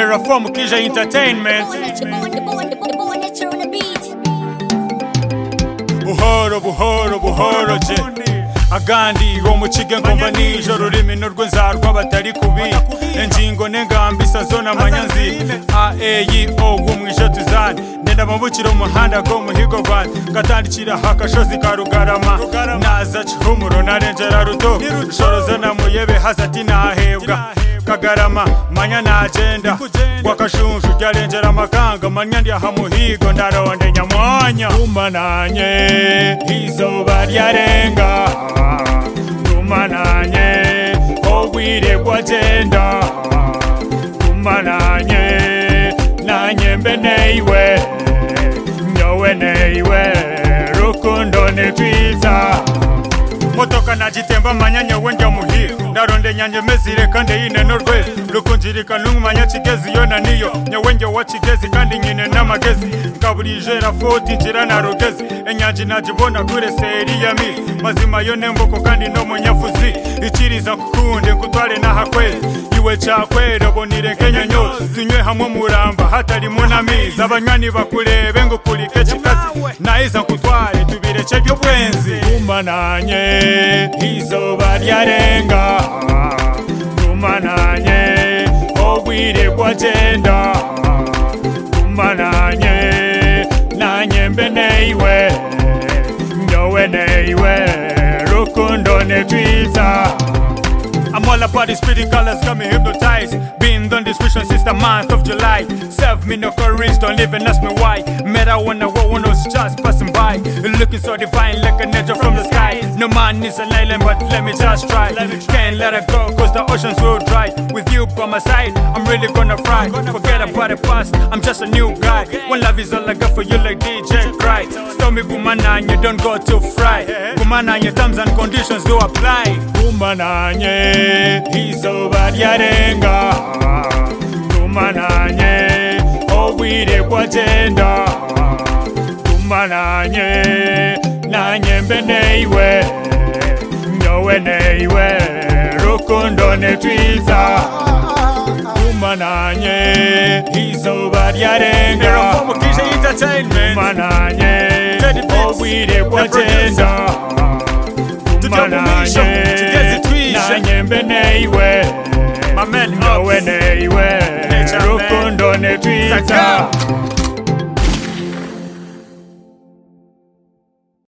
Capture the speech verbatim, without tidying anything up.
Era from Kija Entertainment. Buhoro buhoro buhoro je agandi go mucige ngomba nijoro rurimi n'urwo nzarwa batari kubi enjingo n'engambi sazona manyanzi a e y o gumwisha tuzani nenda mabukiro umuhanda go muhigo band gatandikira hakashozi karugarama naza chumuro narengera ruto shoroza na muyebe hazati nahebwa kagarama manya na agenda wakashunju ryarengera makanga manya ndi hamuhigo ndaronde nyamwanya umananye izuba ryarenga umananye obwire bwagenda umananye nanye mbe neiwe nyowe neiwe rukundo netwiza motoka najitemba manya nyowe njya muhigo ndaronde nyanje mezire kandi yine norwe rukunjirika numanya kigezi yona niyo nyowe njye wa kigezi kandi nyine n'amagezi ngaburije rafoti njira na rugezi enyanji najibona kure seri ya mi mazima yo nemboko kandi no munyafuzi ikiriza kukunde kutware na hakwezi iwe chakwera bonire Kenya nyo zinywe hamwe muramba hatari munamiza abanywani bakurebe ngo kurike kikazi naiza kutware tubireke byo bwenzi umananye izuba ryarenga umananye obwire bwagenda umananye nanye mbe neiwe nyowe neiwe rukundo netwiza. I'm all about the spirit colors, got me hypnotized. Been done this vision since the month of July. Serve me no courage, don't live and ask me why. Met I wanna go when I was just passing by. Looking so divine like an angel from the sky. No man is an island, but let me just try. Can't let it go, cause the oceans will dry. With you by my side, I'm really gonna fry. Forget about the past, I'm just a new guy. When love is all I got for you like D J Cry. Stormy Bumananye, don't go too fry. Bumananye, terms and conditions do apply. Bumananye izuba ryarenga umananye obwire bwagenda umananye nanye mbe neiwe nyowe neiwe rukundo netwiza umananye izuba ryarenga umananye obwire bwagenda umananye nanye mbe neiwe nyowe neiwe rukundo netwiza.